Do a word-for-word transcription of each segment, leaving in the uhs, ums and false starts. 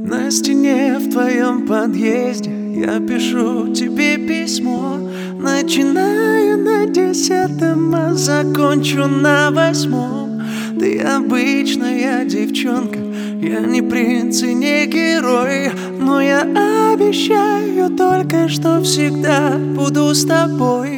На стене в твоем подъезде я пишу тебе письмо. Начинаю на десятом, а закончу на восьмом. Ты обычная девчонка, я не принц и не герой, но я обещаю только, что всегда буду с тобой.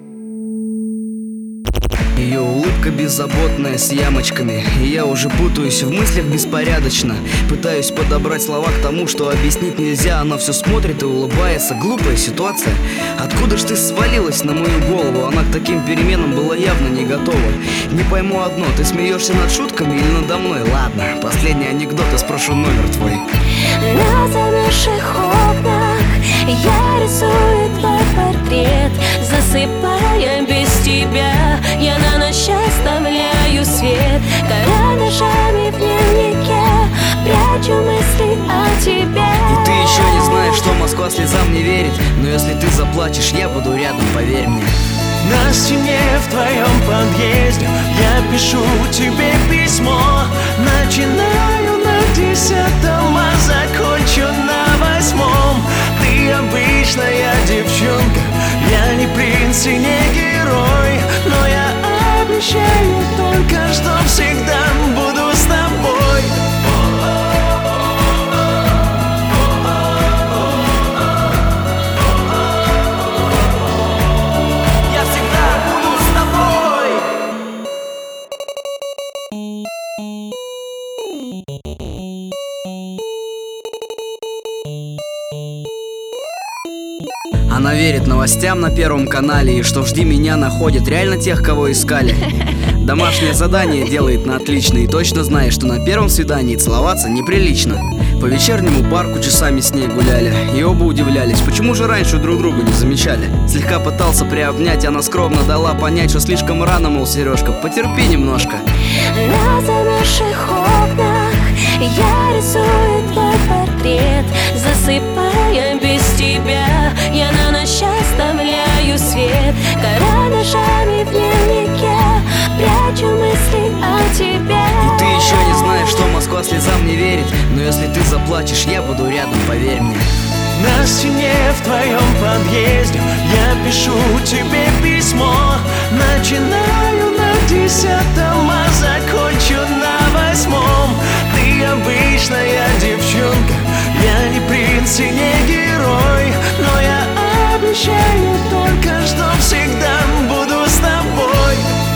Ее улыбка беззаботная, с ямочками, и я уже путаюсь в мыслях беспорядочно. Пытаюсь подобрать слова к тому, что объяснить нельзя. Она все смотрит и улыбается. Глупая ситуация. Откуда ж ты свалилась на мою голову? Она к таким переменам была явно не готова. Не пойму одно, ты смеешься над шутками или надо мной? Ладно, последний анекдот, я спрошу номер твой. На замерзших окнах я рисую твой портрет, засыпая без тебя. Я на ночь оставляю свет, карандашами в дневнике прячу мысли о тебе. И ты еще не знаешь, что Москва слезам не верит, но если ты заплачешь, я буду рядом, поверь мне. На стене в твоем подъезде я пишу тебе письмо. Начинаю на десятом, а закончу на восьмом. Ты обычная девчонка, я не принц и не герой, но я обещаю только, что всегда буду с тобой. Я всегда буду с тобой. Она верит новостям на Первом канале, и что «Жди меня» находит реально тех, кого искали. Домашнее задание делает на отлично и точно знает, что на первом свидании целоваться неприлично. По вечернему парку часами с ней гуляли, и оба удивлялись, почему же раньше друг друга не замечали. Слегка пытался приобнять, она скромно дала понять, что слишком рано, мол, Сережка, потерпи немножко. На замерзших окнах я рисую твой портрет, засыпая без тебя. Я на ночь оставляю свет, карандашами в дневнике прячу мысли о тебе. И ты еще не знаешь, что Москва слезам не верит, но если ты заплачешь, я буду рядом, поверь мне. На стене в твоем подъезде я пишу тебе письмо. Начинаю на десятом, а закончу на восьмом. Ты обычная девчонка, я не принц и не герой, но я обещаю только, что всегда буду с тобой.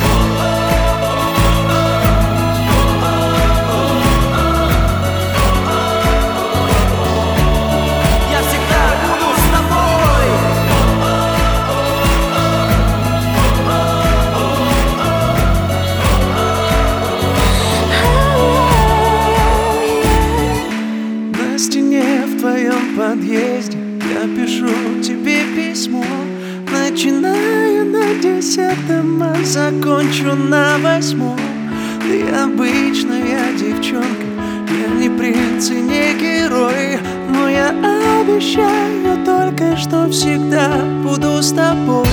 Я всегда буду с тобой. На стене в твоем подъезде я пишу тебе письмо. Начинаю на десятом, а закончу на восьмом. Ты обычная девчонка, я не принц и не герой, но я обещаю только, что всегда буду с тобой.